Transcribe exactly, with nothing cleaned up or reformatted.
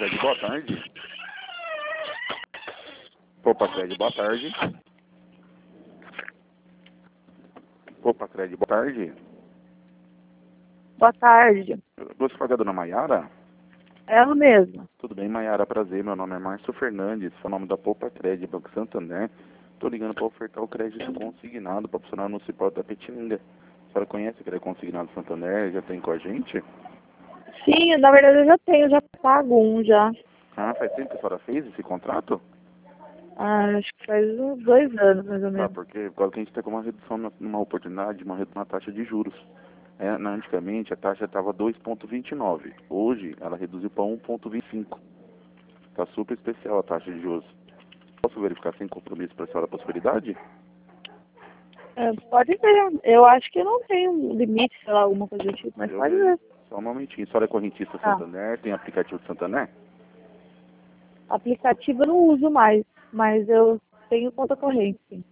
Cred, boa tarde. Poupa Cred, boa tarde. Poupa Cred, boa tarde. Boa tarde. Gosto de falar com a dona Maiara? Ela mesma. Tudo bem, Maiara? Prazer, meu nome é Márcio Fernandes, sou o nome da Poupa Cred, Banco Santander. Estou ligando para ofertar o crédito consignado para o funcionário municipal da Petininga. A senhora conhece o crédito consignado Santander? Já tem com a gente? Sim, na verdade eu já tenho, já pago um já. Ah, faz tempo que a senhora fez esse contrato? Ah, acho que faz uns dois anos, mais ou Tá, menos. porque agora que a gente está com uma redução, na- numa oportunidade, uma redução na taxa de juros. É, na- antigamente a taxa estava dois vírgula vinte e nove. Hoje ela reduziu para um vírgula vinte e cinco. Tá super especial a taxa de juros. Posso verificar sem compromisso para a senhora a possibilidade? É, pode ver. Eu acho que não tem um limite, sei lá, alguma coisa do tipo, mas Eu pode vejo. ver. Só um momentinho. A senhora é correntista Tá. Santander? Tem aplicativo de Santander? Aplicativo eu não uso mais, mas eu tenho conta corrente, sim.